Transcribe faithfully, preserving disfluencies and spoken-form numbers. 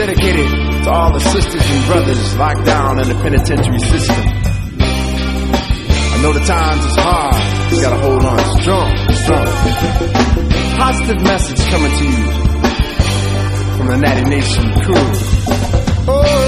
dedicated to all the sisters and brothers locked down in the penitentiary system. I know the times is hard, you gotta hold on strong, strong. Positive message coming to you from the Natty Nation crew. Oh,